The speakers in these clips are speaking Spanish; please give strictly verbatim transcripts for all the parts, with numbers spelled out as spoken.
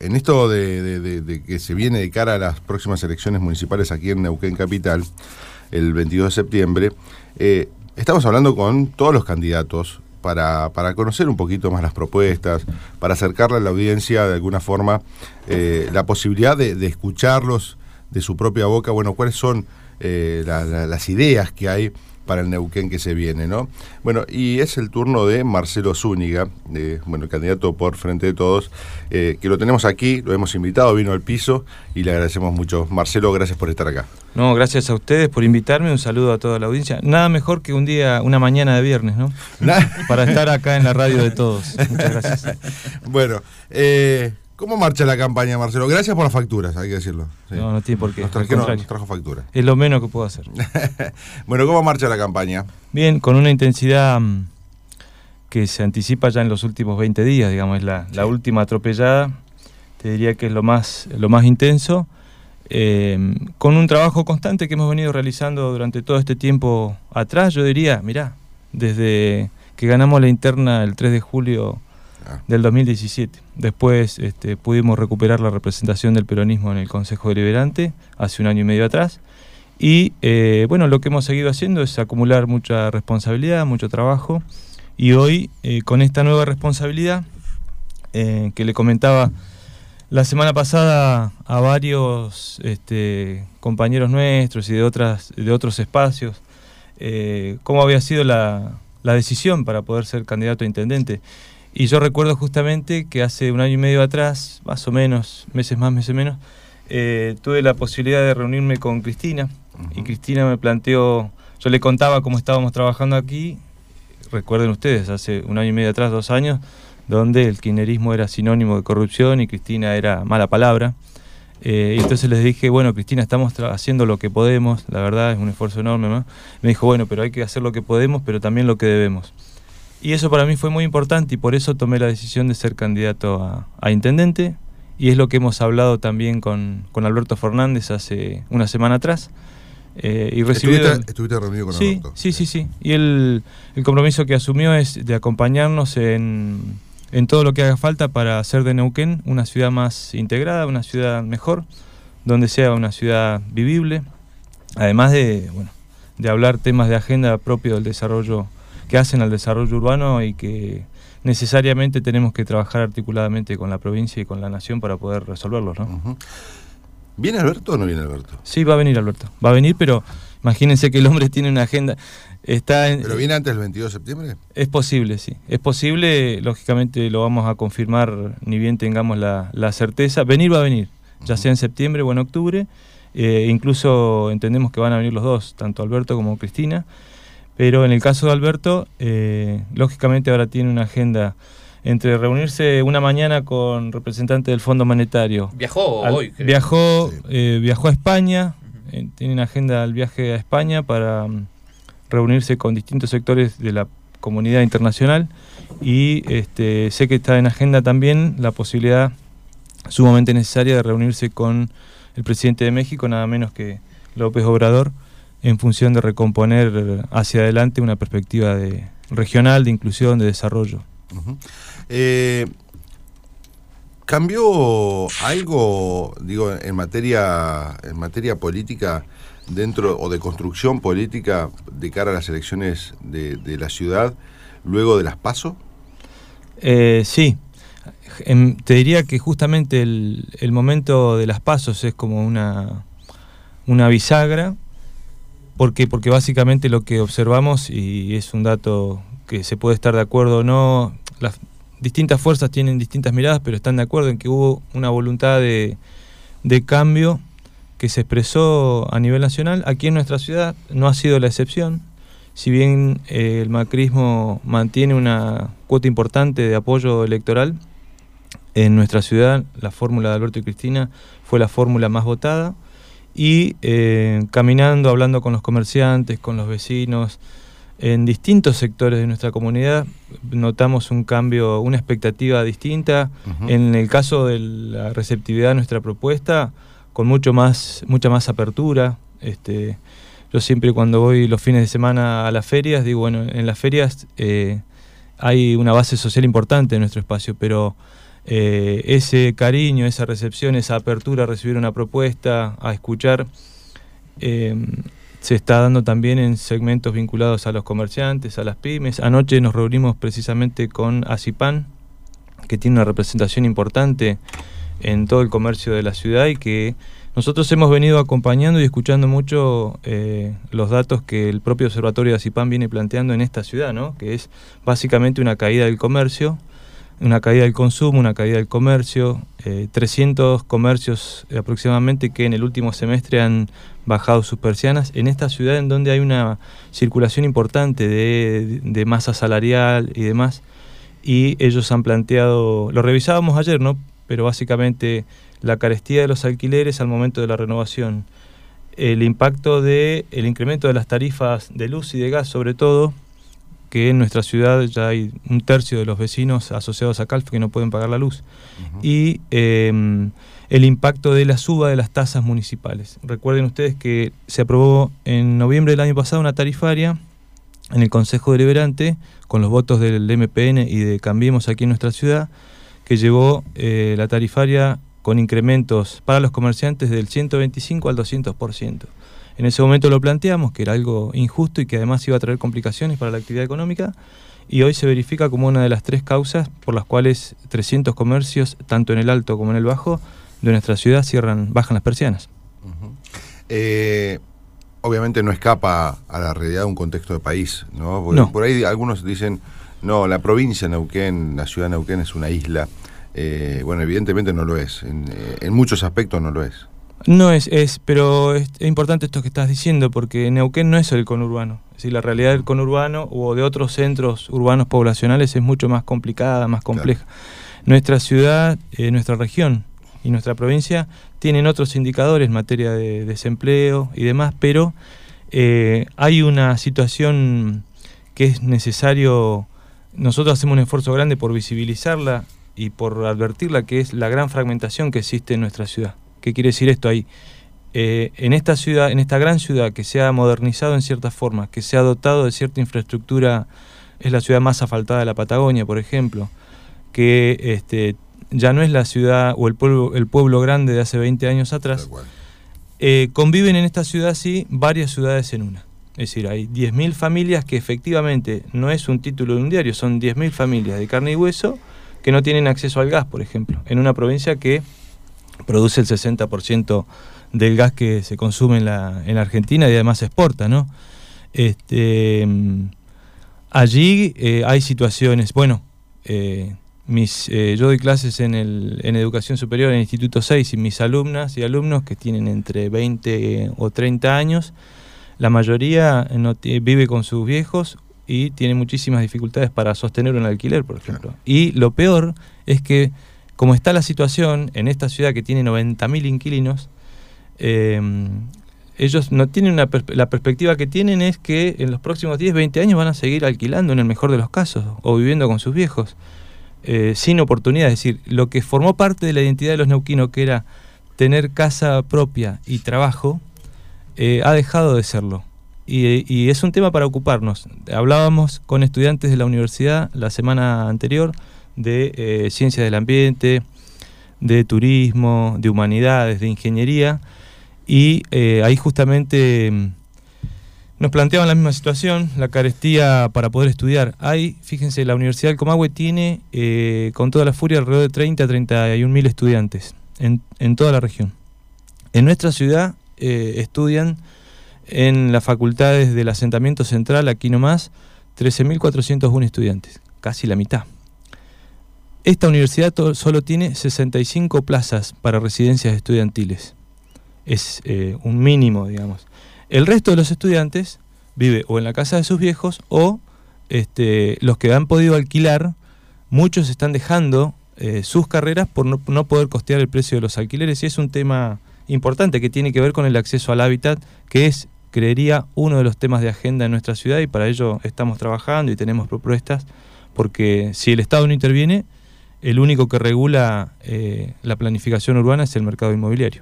en esto de, de, de, de que se viene de cara a las próximas elecciones municipales aquí en Neuquén Capital, el veintidós de septiembre, eh, estamos hablando con todos los candidatos para, para conocer un poquito más las propuestas, para acercarle a la audiencia de alguna forma eh, la posibilidad de, de escucharlos de su propia boca, bueno, cuáles son eh, la, la, las ideas que hay para el Neuquén que se viene, ¿no? Bueno, y es el turno de Marcelo Zúñiga, eh, bueno, el candidato por Frente de Todos, eh, que lo tenemos aquí, lo hemos invitado, vino al piso y le agradecemos mucho. Marcelo, gracias por estar acá. No, gracias a ustedes por invitarme, un saludo a toda la audiencia. Nada mejor que un día, una mañana de viernes, ¿no? Para estar acá en la radio de todos. Muchas gracias. Bueno, eh... ¿cómo marcha la campaña, Marcelo? Gracias por las facturas, hay que decirlo. Sí. No, no tiene por qué. Nos, trajeron, nos trajo facturas. Es lo menos que puedo hacer. Bueno, ¿cómo marcha la campaña? Bien, con una intensidad um, que se anticipa ya en los últimos veinte días, digamos, es la, sí. la última atropellada. Te diría que es lo más, lo más intenso. Eh, con un trabajo constante que hemos venido realizando durante todo este tiempo atrás, yo diría, mirá, desde que ganamos la interna el tres de julio del dos mil diecisiete. Después este, pudimos recuperar la representación del peronismo en el Consejo Deliberante hace un año y medio atrás. Y eh, bueno, lo que hemos seguido haciendo es acumular mucha responsabilidad, mucho trabajo. Y hoy, eh, con esta nueva responsabilidad, eh, que le comentaba la semana pasada a varios este, compañeros nuestros y de, otras, de otros espacios, eh, cómo había sido la, la decisión para poder ser candidato a intendente. Y yo recuerdo justamente que hace un año y medio atrás, más o menos, meses más, meses menos, eh, tuve la posibilidad de reunirme con Cristina. Uh-huh. Y Cristina me planteó, yo le contaba cómo estábamos trabajando aquí, recuerden ustedes, hace un año y medio atrás, dos años, donde el kirchnerismo era sinónimo de corrupción y Cristina era mala palabra. Eh, y entonces les dije, bueno, Cristina, estamos haciendo lo que podemos, la verdad es un esfuerzo enorme, ¿no? Me dijo, bueno, pero hay que hacer lo que podemos, pero también lo que debemos. Y eso para mí fue muy importante y por eso tomé la decisión de ser candidato a, a intendente, y es lo que hemos hablado también con, con Alberto Fernández hace una semana atrás. Eh, y ¿Estuviste, el... ¿Estuviste reunido con sí, Alberto? Sí, sí, sí. Y el, el compromiso que asumió es de acompañarnos en, en todo lo que haga falta para hacer de Neuquén una ciudad más integrada, una ciudad mejor, donde sea una ciudad vivible, además de, bueno, de hablar temas de agenda propio del desarrollo que hacen al desarrollo urbano y que necesariamente tenemos que trabajar articuladamente con la provincia y con la nación para poder resolverlos, ¿no? Uh-huh. ¿Viene Alberto o no viene Alberto? Sí, va a venir Alberto, va a venir, pero imagínense que el hombre tiene una agenda. Está en, ¿Pero viene antes del veintidós de septiembre? Es posible, sí. Es posible, lógicamente lo vamos a confirmar, ni bien tengamos la, la certeza. Venir va a venir, ya uh-huh. sea en septiembre o en octubre. Eh, incluso entendemos que van a venir los dos, tanto Alberto como Cristina. Pero en el caso de Alberto, eh, lógicamente ahora tiene una agenda entre reunirse una mañana con representantes del Fondo Monetario. Viajó al, hoy, creo. Viajó, sí. eh, viajó a España, uh-huh. eh, tiene una agenda al viaje a España para um, reunirse con distintos sectores de la comunidad internacional y este, sé que está en agenda también la posibilidad sumamente necesaria de reunirse con el presidente de México, nada menos que López Obrador, en función de recomponer hacia adelante una perspectiva de regional, de inclusión, de desarrollo. Uh-huh. Eh, ¿Cambió algo, digo, en materia, en materia política dentro o de construcción política de cara a las elecciones de, de la ciudad luego de las PASO? Eh, sí. En, te diría que justamente el, el momento de las PASOs es como una, una bisagra. ¿Por qué? Porque básicamente lo que observamos, y es un dato que se puede estar de acuerdo o no, las distintas fuerzas tienen distintas miradas, pero están de acuerdo en que hubo una voluntad de, de cambio que se expresó a nivel nacional. Aquí en nuestra ciudad no ha sido la excepción. Si bien eh, el macrismo mantiene una cuota importante de apoyo electoral, en nuestra ciudad la fórmula de Alberto y Cristina fue la fórmula más votada. Y eh, caminando, hablando con los comerciantes, con los vecinos, en distintos sectores de nuestra comunidad, notamos un cambio, una expectativa distinta. Uh-huh. En el caso de la receptividad de nuestra propuesta, con mucho más, mucha más apertura. Este, yo siempre cuando voy los fines de semana a las ferias, digo, bueno, en las ferias eh, hay una base social importante en nuestro espacio, pero eh, ese cariño, esa recepción, esa apertura a recibir una propuesta, a escuchar, eh, se está dando también en segmentos vinculados a los comerciantes, a las pymes. Anoche nos reunimos precisamente con ACIPAN, que tiene una representación importante en todo el comercio de la ciudad y que nosotros hemos venido acompañando y escuchando mucho eh, los datos que el propio Observatorio de ACIPAN viene planteando en esta ciudad, ¿no? Que es básicamente una caída del comercio, una caída del consumo, una caída del comercio, eh, trescientos comercios aproximadamente que en el último semestre han bajado sus persianas, en esta ciudad en donde hay una circulación importante de, de masa salarial y demás, y ellos han planteado, lo revisábamos ayer, ¿no? Pero básicamente la carestía de los alquileres al momento de la renovación, el impacto del incremento de las tarifas de luz y de gas sobre todo, que en nuestra ciudad ya hay un tercio de los vecinos asociados a Calf que no pueden pagar la luz, uh-huh. y eh, el impacto de la suba de las tasas municipales. Recuerden ustedes que se aprobó en noviembre del año pasado una tarifaria en el Consejo Deliberante, con los votos del M P N y de Cambiemos aquí en nuestra ciudad, que llevó eh, la tarifaria con incrementos para los comerciantes del ciento veinticinco al doscientos por ciento. En ese momento lo planteamos, que era algo injusto y que además iba a traer complicaciones para la actividad económica, y hoy se verifica como una de las tres causas por las cuales trescientos comercios, tanto en el alto como en el bajo, de nuestra ciudad cierran, bajan las persianas. Uh-huh. eh, obviamente no escapa a la realidad de un contexto de país, ¿no? Porque no. Por ahí algunos dicen, no, la provincia de Neuquén, la ciudad de Neuquén es una isla. Eh, bueno, evidentemente no lo es, en, en muchos aspectos no lo es. No es, es pero es, es importante esto que estás diciendo, porque Neuquén no es el conurbano. Es decir, la realidad del conurbano o de otros centros urbanos poblacionales es mucho más complicada, más compleja. Claro. Nuestra ciudad, eh, nuestra región y nuestra provincia tienen otros indicadores en materia de desempleo y demás, pero eh, hay una situación que es necesario, nosotros hacemos un esfuerzo grande por visibilizarla y por advertirla, que es la gran fragmentación que existe en nuestra ciudad. ¿Qué quiere decir esto ahí? Eh, en esta ciudad, en esta gran ciudad que se ha modernizado en cierta forma, que se ha dotado de cierta infraestructura, es la ciudad más asfaltada de la Patagonia, por ejemplo, que este, ya no es la ciudad o el pueblo, el pueblo grande de hace veinte años atrás, eh, conviven en esta ciudad sí varias ciudades en una. Es decir, hay diez mil familias que efectivamente no es un título de un diario, son diez mil familias de carne y hueso que no tienen acceso al gas, por ejemplo, en una provincia que produce el sesenta por ciento del gas que se consume en la, en la Argentina y además se exporta, ¿no? Este, allí eh, hay situaciones, bueno, eh, mis, eh, yo doy clases en, el, en educación superior en el Instituto seis y mis alumnas y alumnos que tienen entre veinte o treinta años, la mayoría no vive con sus viejos y tiene muchísimas dificultades para sostener un alquiler, por ejemplo. Claro. Y lo peor es que, como está la situación en esta ciudad que tiene noventa mil inquilinos, eh, ellos no tienen una perspe- la perspectiva que tienen es que en los próximos diez, veinte años van a seguir alquilando en el mejor de los casos, o viviendo con sus viejos, eh, sin oportunidad. Es decir, lo que formó parte de la identidad de los neuquinos, que era tener casa propia y trabajo, eh, ha dejado de serlo. Y, y es un tema para ocuparnos. Hablábamos con estudiantes de la universidad la semana anterior de eh, ciencias del ambiente, de turismo, de humanidades, de ingeniería, y eh, ahí justamente mm, nos planteaban la misma situación, la carestía para poder estudiar. Hay, fíjense, la Universidad del Comahue tiene eh, con toda la furia alrededor de treinta a treinta y un mil estudiantes en, en toda la región. En nuestra ciudad eh, estudian en las facultades del asentamiento central, aquí nomás, trece mil cuatrocientos uno estudiantes, casi la mitad. Esta universidad to- solo tiene sesenta y cinco plazas para residencias estudiantiles. Es eh, un mínimo, digamos. El resto de los estudiantes vive o en la casa de sus viejos o este, los que han podido alquilar, muchos están dejando eh, sus carreras por no, no poder costear el precio de los alquileres, y es un tema importante que tiene que ver con el acceso al hábitat, que es, creería, uno de los temas de agenda en nuestra ciudad, y para ello estamos trabajando y tenemos propuestas, porque si el Estado no interviene, el único que regula eh, la planificación urbana es el mercado inmobiliario.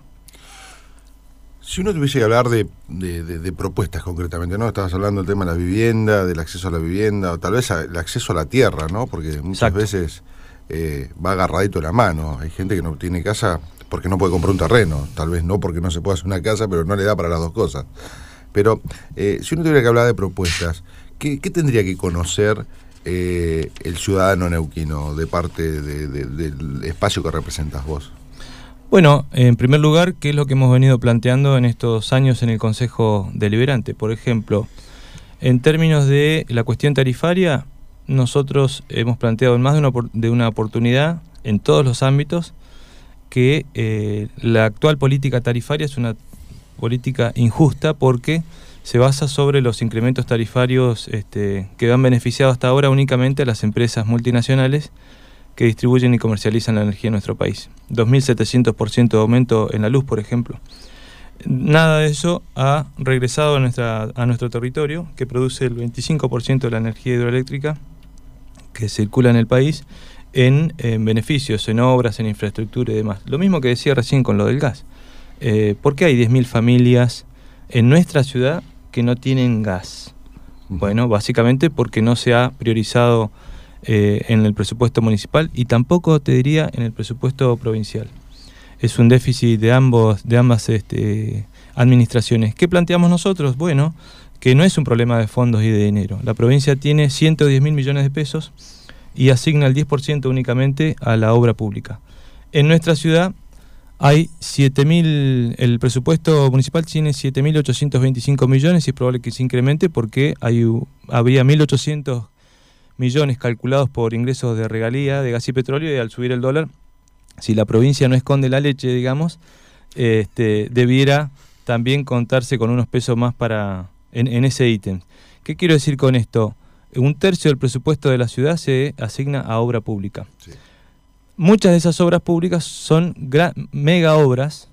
Si uno tuviese que hablar de, de, de, de propuestas concretamente, ¿no? Estabas hablando del tema de la vivienda, del acceso a la vivienda, o tal vez a, el acceso a la tierra, ¿no? Porque muchas Exacto. veces eh, va agarradito de la mano. Hay gente que no tiene casa porque no puede comprar un terreno, tal vez no porque no se puede hacer una casa, pero no le da para las dos cosas. Pero eh, si uno tuviera que hablar de propuestas, ¿qué, qué tendría que conocer eh, el ciudadano neuquino de parte de, de, del espacio que representas vos? Bueno, en primer lugar, ¿qué es lo que hemos venido planteando en estos años en el Consejo Deliberante? Por ejemplo, en términos de la cuestión tarifaria, nosotros hemos planteado en más de una, de una oportunidad, en todos los ámbitos, que eh, la actual política tarifaria es una política injusta porque se basa sobre los incrementos tarifarios este, que han beneficiado hasta ahora únicamente a las empresas multinacionales que distribuyen y comercializan la energía en nuestro país. dos mil setecientos por ciento de aumento en la luz, por ejemplo. Nada de eso ha regresado a, nuestra, a nuestro territorio, que produce el veinticinco por ciento de la energía hidroeléctrica que circula en el país, en, en beneficios, en obras, en infraestructura y demás. Lo mismo que decía recién con lo del gas. Eh, ¿Por qué hay diez mil familias en nuestra ciudad que no tienen gas? Bueno, básicamente porque no se ha priorizado eh, en el presupuesto municipal y tampoco, te diría, en el presupuesto provincial. Es un déficit de, ambos, de ambas este, administraciones. ¿Qué planteamos nosotros? Bueno, que no es un problema de fondos y de dinero. La provincia tiene ciento diez mil millones de pesos y asigna el diez por ciento únicamente a la obra pública. En nuestra ciudad hay siete mil, el presupuesto municipal tiene siete mil ochocientos veinticinco millones y es probable que se incremente porque hay, habría mil ochocientos millones calculados por ingresos de regalía de gas y petróleo, y al subir el dólar, si la provincia no esconde la leche, digamos, este, debiera también contarse con unos pesos más para en, en ese ítem. ¿Qué quiero decir con esto? Un tercio del presupuesto de la ciudad se asigna a obra pública. Sí. Muchas de esas obras públicas son gran, mega obras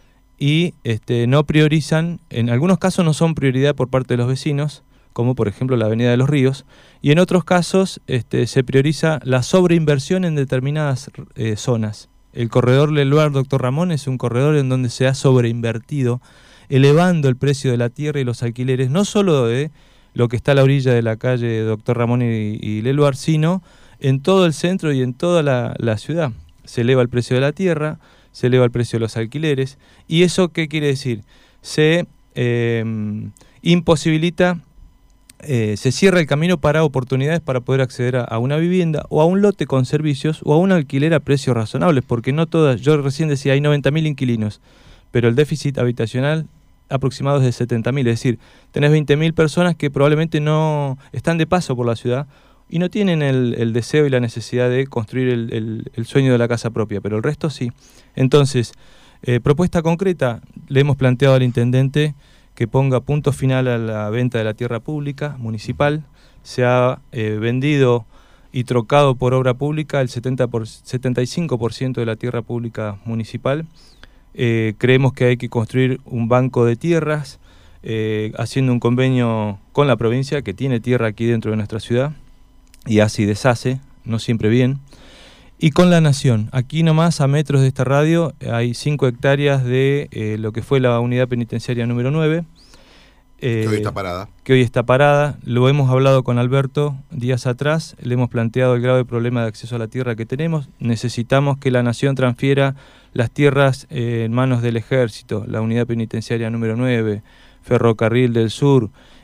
y este, no priorizan, en algunos casos no son prioridad por parte de los vecinos, como por ejemplo la Avenida de los Ríos, y en otros casos este, se prioriza la sobreinversión en determinadas eh, zonas. El corredor Leluar Doctor Ramón es un corredor en donde se ha sobreinvertido, elevando el precio de la tierra y los alquileres, no solo de lo que está a la orilla de la calle Doctor Ramón y, y Leluar, sino en todo el centro y en toda la, la ciudad. Se eleva el precio de la tierra, se eleva el precio de los alquileres, y ¿eso qué quiere decir? Se eh, imposibilita, eh, se cierra el camino para oportunidades para poder acceder a, a una vivienda o a un lote con servicios o a un alquiler a precios razonables, porque no todas, yo recién decía, hay noventa mil inquilinos, pero el déficit habitacional aproximado es de setenta mil, es decir, tenés veinte mil personas que probablemente no están de paso por la ciudad y no tienen el, el deseo y la necesidad de construir el, el, el sueño de la casa propia, pero el resto sí. Entonces, eh, propuesta concreta, le hemos planteado al intendente que ponga punto final a la venta de la tierra pública municipal. Se ha eh, vendido y trocado por obra pública el setenta por, setenta y cinco por ciento de la tierra pública municipal. Eh, creemos que hay que construir un banco de tierras, eh, haciendo un convenio con la provincia que tiene tierra aquí dentro de nuestra ciudad y hace y deshace, no siempre bien, y con la Nación. Aquí nomás a metros de esta radio hay cinco hectáreas de eh, lo que fue la unidad penitenciaria número nueve, eh, que hoy está parada. Que hoy está parada. Lo hemos hablado con Alberto días atrás, le hemos planteado el grave problema de acceso a la tierra que tenemos. Necesitamos que la Nación transfiera las tierras eh, en manos del Ejército, la unidad penitenciaria número nueve, Ferrocarril del Sur,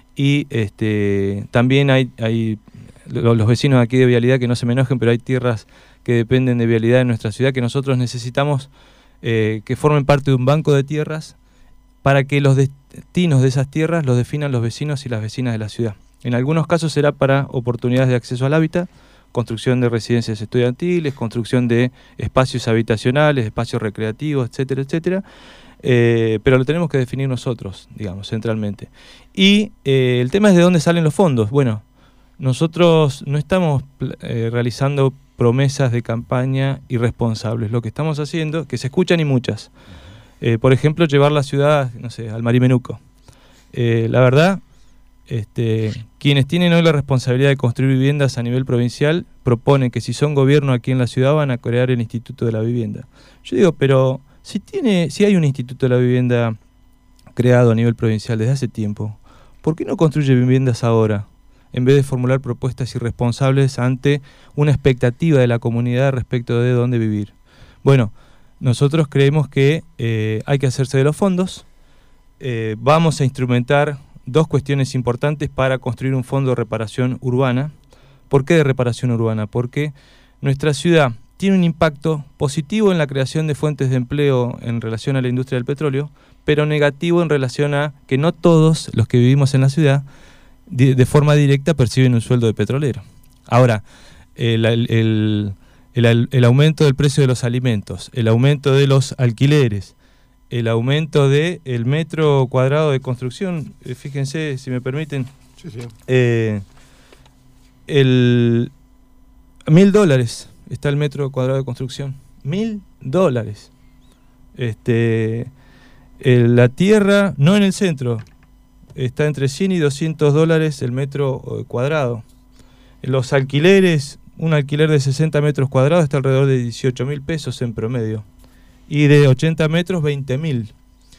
y este, también hay, hay los vecinos aquí de Vialidad, que no se me enojen, pero hay tierras que dependen de Vialidad en nuestra ciudad, que nosotros necesitamos eh, que formen parte de un banco de tierras para que los destinos de esas tierras los definan los vecinos y las vecinas de la ciudad. En algunos casos será para oportunidades de acceso al hábitat, construcción de residencias estudiantiles, construcción de espacios habitacionales, espacios recreativos, etcétera, etcétera, eh, pero lo tenemos que definir nosotros, digamos, centralmente. Y eh, el tema es de dónde salen los fondos. Bueno, nosotros no estamos eh, realizando promesas de campaña irresponsables. Lo que estamos haciendo, que se escuchan y muchas, eh, por ejemplo, llevar la ciudad, no sé, al Marimenuco. Eh, la verdad, este, quienes tienen hoy la responsabilidad de construir viviendas a nivel provincial proponen que si son gobierno aquí en la ciudad van a crear el Instituto de la Vivienda. Yo digo, pero si, tiene, si hay un Instituto de la Vivienda creado a nivel provincial desde hace tiempo, ¿por qué no construye viviendas ahora? en vez de formular propuestas irresponsables ante una expectativa de la comunidad respecto de dónde vivir. Bueno, nosotros creemos que eh, hay que hacerse de los fondos. Eh, vamos a instrumentar dos cuestiones importantes para construir un fondo de reparación urbana. ¿Por qué de reparación urbana? Porque nuestra ciudad tiene un impacto positivo en la creación de fuentes de empleo en relación a la industria del petróleo, pero negativo en relación a que no todos los que vivimos en la ciudad de, de forma directa perciben un sueldo de petrolero. Ahora, el, el, el, el aumento del precio de los alimentos, el aumento de los alquileres, el aumento del metro cuadrado de construcción, eh, fíjense, si me permiten, sí, sí. Eh, el mil dólares está el metro cuadrado de construcción, mil dólares. Este, el, la tierra, no en el centro, está entre cien y doscientos dólares el metro cuadrado. Los alquileres, un alquiler de sesenta metros cuadrados está alrededor de dieciocho mil pesos en promedio. Y de ochenta metros, veinte mil.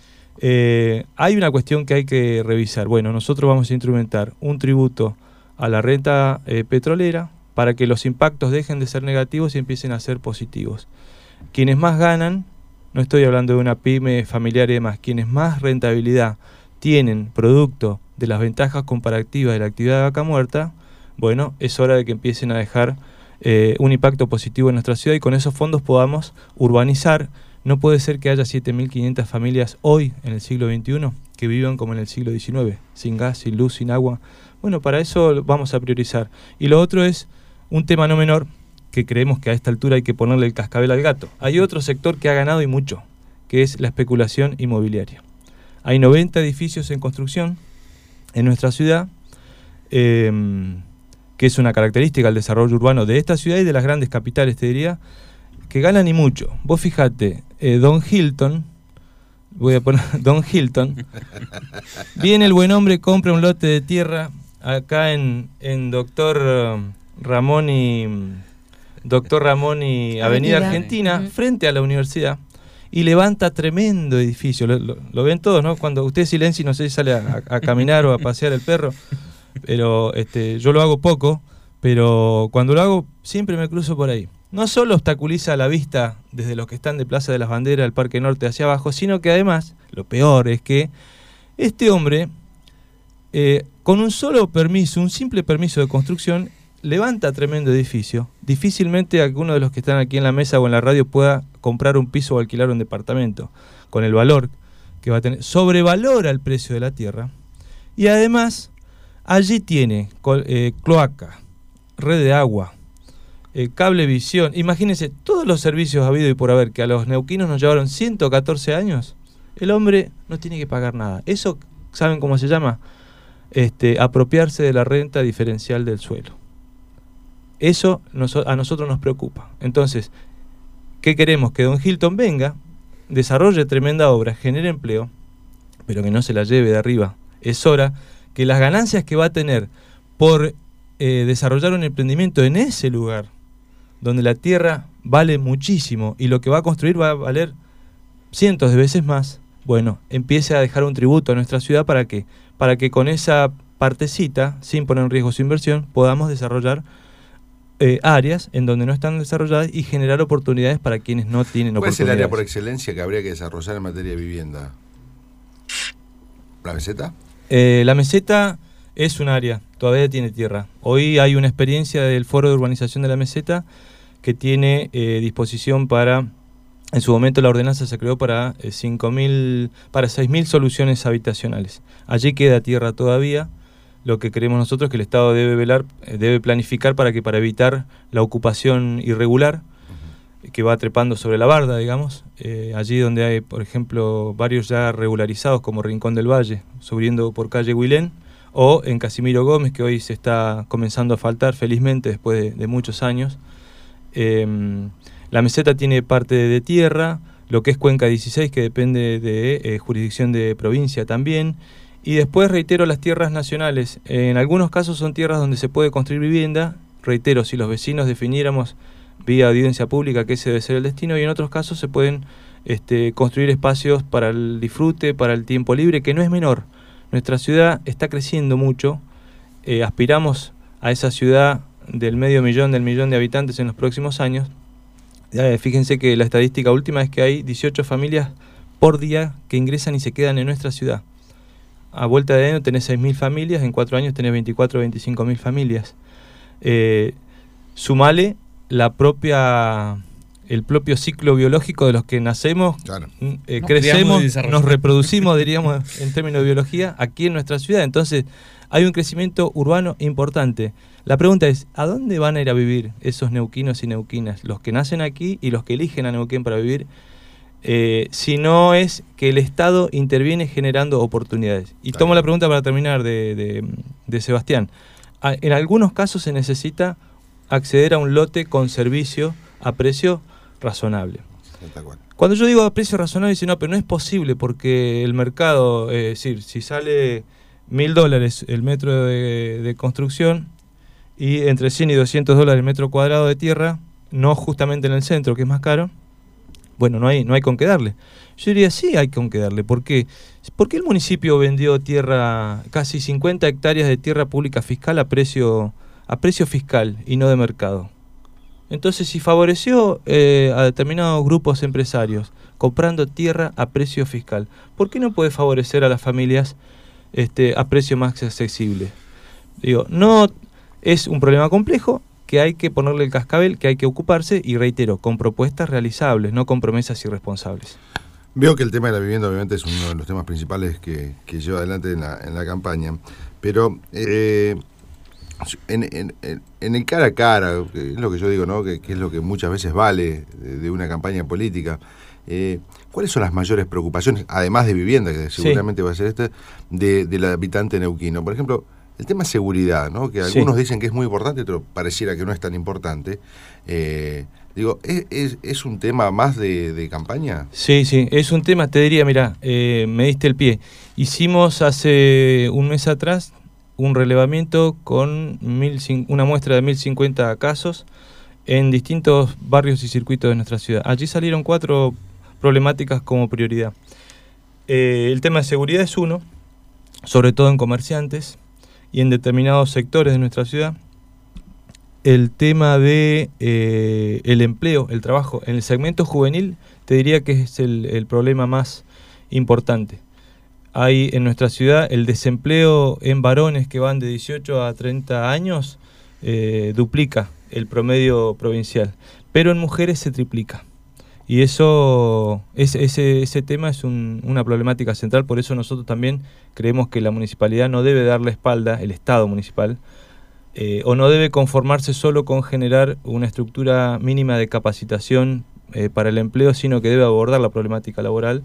Eh, hay una cuestión que hay que revisar. Bueno, nosotros vamos a instrumentar un tributo a la renta eh, petrolera para que los impactos dejen de ser negativos y empiecen a ser positivos. Quienes más ganan, no estoy hablando de una pyme familiar y demás, quienes más rentabilidad tienen producto de las ventajas comparativas de la actividad de vaca muerta, bueno, es hora de que empiecen a dejar eh, un impacto positivo en nuestra ciudad y con esos fondos podamos urbanizar. No puede ser que haya siete mil quinientas familias hoy, en el siglo veintiuno, que vivan como en el siglo diecinueve, sin gas, sin luz, sin agua. Bueno, para eso vamos a priorizar. Y lo otro es un tema no menor, que creemos que a esta altura hay que ponerle el cascabel al gato. Hay otro sector que ha ganado y mucho, que es la especulación inmobiliaria. Hay noventa edificios en construcción en nuestra ciudad, eh, que es una característica del desarrollo urbano de esta ciudad y de las grandes capitales, te diría, que ganan y mucho. Vos fijate, eh, Don Hilton, voy a poner Don Hilton, viene el buen hombre, compra un lote de tierra acá en, en Doctor Ramón y Doctor Ramón y Avenida Argentina, uh-huh. frente a la universidad, y levanta tremendo edificio. Lo, lo, lo ven todos, ¿no? Cuando usted silencio, no sé si sale a, a caminar o a pasear el perro, pero este, yo lo hago poco, pero cuando lo hago siempre me cruzo por ahí. No solo obstaculiza la vista desde los que están de Plaza de las Banderas, el Parque Norte hacia abajo, sino que además, lo peor es que este hombre, eh, con un solo permiso, un simple permiso de construcción, levanta tremendo edificio. Difícilmente alguno de los que están aquí en la mesa o en la radio pueda comprar un piso o alquilar un departamento con el valor que va a tener. Sobrevalora el precio de la tierra y además allí tiene eh, cloaca, red de agua, eh, cablevisión. Imagínense todos los servicios habido y por haber que a los neuquinos nos llevaron ciento catorce años. El hombre no tiene que pagar nada. Eso, ¿saben cómo se llama? Este, apropiarse de la renta diferencial del suelo. Eso nos, a nosotros nos preocupa. Entonces, ¿qué queremos? Que Don Hilton venga, desarrolle tremenda obra, genere empleo, pero que no se la lleve de arriba. Es hora que las ganancias que va a tener por eh, desarrollar un emprendimiento en ese lugar, donde la tierra vale muchísimo y lo que va a construir va a valer cientos de veces más, bueno, empiece a dejar un tributo a nuestra ciudad para que, para que con esa partecita, sin poner en riesgo su inversión, podamos desarrollar Eh, áreas en donde no están desarrolladas y generar oportunidades para quienes no tienen ¿Cuál oportunidades. ¿Cuál es el área por excelencia que habría que desarrollar en materia de vivienda? ¿La meseta? Eh, la meseta es un área, todavía tiene tierra. Hoy hay una experiencia del Foro de Urbanización de la Meseta que tiene eh, disposición para, en su momento la ordenanza se creó para eh, cinco mil, para seis mil soluciones habitacionales. Allí queda tierra todavía. Lo que queremos nosotros es que el Estado debe velar, debe planificar para que para evitar la ocupación irregular uh-huh. que va trepando sobre la barda, digamos, eh, allí donde hay, por ejemplo, varios ya regularizados como Rincón del Valle, subiendo por calle Huilén, o en Casimiro Gómez, que hoy se está comenzando a faltar, felizmente, después de, de muchos años. Eh, la meseta tiene parte de, de tierra, lo que es Cuenca dieciséis, que depende de eh, jurisdicción de provincia también. Y después, reitero, las tierras nacionales. En algunos casos son tierras donde se puede construir vivienda. Reitero, si los vecinos definiéramos vía audiencia pública que ese debe ser el destino, y en otros casos se pueden este, construir espacios para el disfrute, para el tiempo libre, que no es menor. Nuestra ciudad está creciendo mucho eh, aspiramos a esa ciudad del medio millón, del millón de habitantes en los próximos años, eh, fíjense que la estadística última es que hay dieciocho familias por día que ingresan y se quedan en nuestra ciudad. A vuelta de año tenés seis mil familias, en cuatro años tenés veinticuatro o veinticinco mil familias. Eh, sumale la propia, el propio ciclo biológico de los que nacemos, claro. eh, nos crecemos, nos reproducimos, diríamos en términos de biología, aquí en nuestra ciudad. Entonces hay un crecimiento urbano importante. La pregunta es, ¿a dónde van a ir a vivir esos neuquinos y neuquinas? Los que nacen aquí y los que eligen a Neuquén para vivir. Eh, si no es que el Estado interviene generando oportunidades. Y tomo la pregunta para terminar de, de, de Sebastián. A, en algunos casos se necesita acceder a un lote con servicio a precio razonable. Cuando yo digo a precio razonable, dice no, pero no es posible porque el mercado, eh, es decir, si sale mil dólares el metro de, de construcción y entre cien y doscientos dólares el metro cuadrado de tierra, no justamente en el centro, que es más caro, bueno, no hay, no hay con qué darle. Yo diría, sí hay con qué darle. ¿Por qué? ¿Por qué el municipio vendió tierra, casi cincuenta hectáreas de tierra pública fiscal a precio, a precio fiscal y no de mercado? Entonces, si favoreció eh, a determinados grupos empresarios comprando tierra a precio fiscal, ¿por qué no puede favorecer a las familias este, a precio más accesible? Digo, no es un problema complejo, que hay que ponerle el cascabel, que hay que ocuparse, y reitero, con propuestas realizables, no con promesas irresponsables. Veo que el tema de la vivienda obviamente es uno de los temas principales que, que lleva adelante en la, en la campaña, pero eh, en, en, en el cara a cara, que es lo que yo digo, ¿no? que, que es lo que muchas veces vale de, de una campaña política, eh, ¿cuáles son las mayores preocupaciones, además de vivienda, que seguramente sí. va a ser este, de, del habitante neuquino? Por ejemplo, el tema seguridad, ¿no? Que algunos sí. dicen que es muy importante, pero pareciera que no es tan importante. Eh, digo, ¿es, es, ¿es un tema más de, de campaña? Sí, sí, es un tema, te diría, mira, eh, me diste el pie. Hicimos hace un mes atrás un relevamiento con mil, una muestra de mil cincuenta casos en distintos barrios y circuitos de nuestra ciudad. Allí salieron cuatro problemáticas como prioridad. Eh, el tema de seguridad es uno, sobre todo en comerciantes y en determinados sectores de nuestra ciudad. El tema de eh, el empleo, el trabajo. En el segmento juvenil te diría que es el, el problema más importante. Hay en nuestra ciudad el desempleo en varones que van de dieciocho a treinta años, eh, duplica el promedio provincial, pero en mujeres se triplica. Y eso, ese, ese, ese tema es un, una problemática central. Por eso nosotros también creemos que la municipalidad no debe darle espalda, el Estado municipal, eh, o no debe conformarse solo con generar una estructura mínima de capacitación eh, para el empleo, sino que debe abordar la problemática laboral,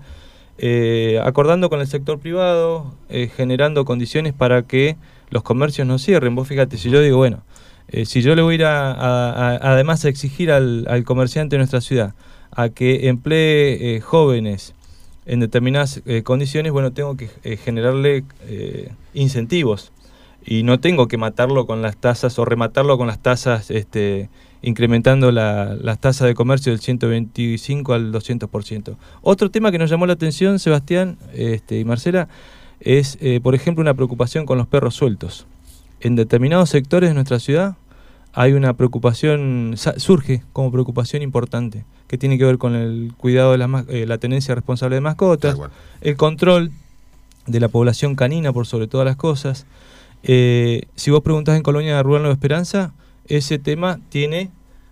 eh, acordando con el sector privado, eh, generando condiciones para que los comercios no cierren. Vos fíjate, si yo digo, bueno, eh, si yo le voy a ir a, a, a, además a exigir al, al comerciante de nuestra ciudad a que emplee eh, jóvenes en determinadas eh, condiciones, bueno, tengo que eh, generarle eh, incentivos y no tengo que matarlo con las tasas o rematarlo con las tasas, este, incrementando la, las tasas de comercio del ciento veinticinco al doscientos por ciento. Otro tema que nos llamó la atención, Sebastián este, y Marcela, es, eh, por ejemplo, una preocupación con los perros sueltos. En determinados sectores de nuestra ciudad hay una preocupación, surge como preocupación importante, que tiene que ver con el cuidado de la, eh, la tenencia responsable de mascotas, bueno. el control de la población canina por sobre todas las cosas. Eh, si vos preguntás en Colonia Rural Nueva Esperanza, ese tema tiene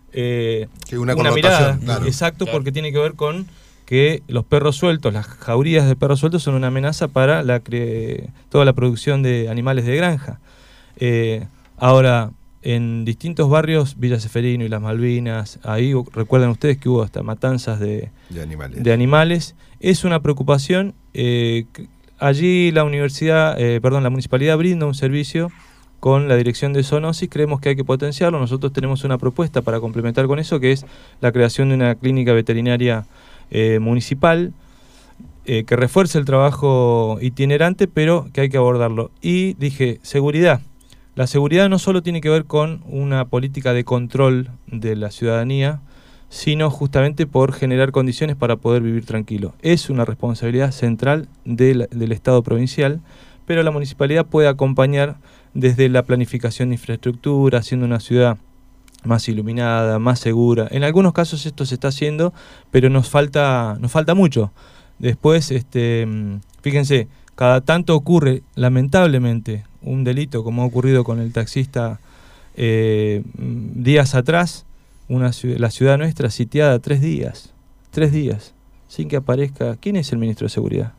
eh, una, una mirada, claro, exacto, claro. porque tiene que ver con que los perros sueltos, las jaurías de perros sueltos son una amenaza para la toda la producción de animales de granja. Eh, ahora, en distintos barrios, Villa Seferino y Las Malvinas, ahí recuerdan ustedes que hubo hasta matanzas de, de, animales. de animales. Es una preocupación. Eh, allí la universidad, eh, perdón, la municipalidad brinda un servicio con la dirección de zoonosis. Creemos que hay que potenciarlo. Nosotros tenemos una propuesta para complementar con eso, que es la creación de una clínica veterinaria eh, municipal eh, que refuerce el trabajo itinerante, pero que hay que abordarlo. Y dije, seguridad. La seguridad no solo tiene que ver con una política de control de la ciudadanía, sino justamente por generar condiciones para poder vivir tranquilo. Es una responsabilidad central del, del Estado provincial, pero la municipalidad puede acompañar desde la planificación de infraestructura, haciendo una ciudad más iluminada, más segura. En algunos casos esto se está haciendo, pero nos falta, nos falta mucho. Después, este, fíjense, cada tanto ocurre, lamentablemente, un delito como ha ocurrido con el taxista eh, días atrás, una, la ciudad nuestra sitiada tres días, tres días, sin que aparezca. ¿Quién es el ministro de Seguridad?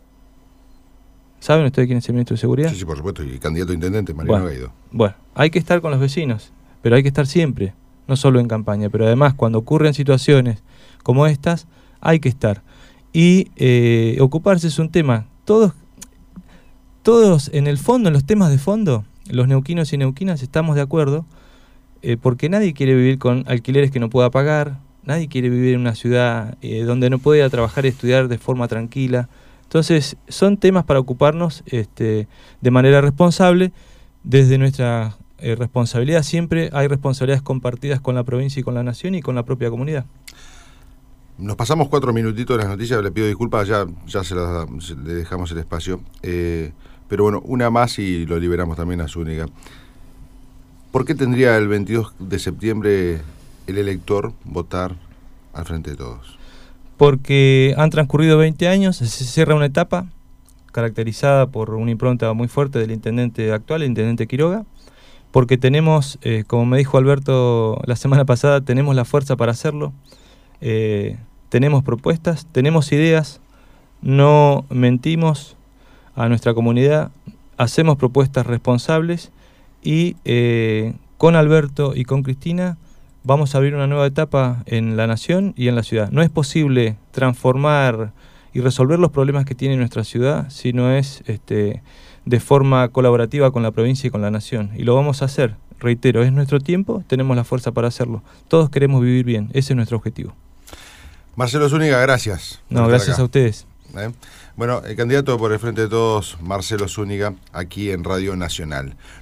¿Saben ustedes quién es el ministro de Seguridad? Sí, sí, por supuesto, y candidato a intendente, Mariano bueno, Guaidó. Bueno, hay que estar con los vecinos, pero hay que estar siempre, no solo en campaña, pero además cuando ocurren situaciones como estas, hay que estar. Y eh, ocuparse es un tema. Todos, todos en el fondo, en los temas de fondo, los neuquinos y neuquinas estamos de acuerdo, eh, porque nadie quiere vivir con alquileres que no pueda pagar, nadie quiere vivir en una ciudad eh, donde no pueda trabajar y estudiar de forma tranquila. Entonces, son temas para ocuparnos este, de manera responsable. Desde nuestra eh, responsabilidad siempre hay responsabilidades compartidas con la provincia y con la nación y con la propia comunidad. Nos pasamos cuatro minutitos de las noticias, le pido disculpas, ya, ya se las, se, le dejamos el espacio. Eh, pero bueno, una más y lo liberamos también a Zúñiga. ¿Por qué tendría el veintidós de septiembre el elector votar al Frente de Todos? Porque han transcurrido veinte años, se cierra una etapa caracterizada por una impronta muy fuerte del intendente actual, el intendente Quiroga, porque tenemos, eh, como me dijo Alberto la semana pasada, tenemos la fuerza para hacerlo, eh, tenemos propuestas, tenemos ideas, no mentimos a nuestra comunidad, hacemos propuestas responsables y eh, con Alberto y con Cristina vamos a abrir una nueva etapa en la nación y en la ciudad. No es posible transformar y resolver los problemas que tiene nuestra ciudad si no es este, de forma colaborativa con la provincia y con la nación. Y lo vamos a hacer. Reitero, es nuestro tiempo, tenemos la fuerza para hacerlo. Todos queremos vivir bien, ese es nuestro objetivo. Marcelo Zúñiga, gracias. No, gracias a ustedes. ¿Eh? Bueno, el candidato por el Frente de Todos, Marcelo Zúñiga, aquí en Radio Nacional.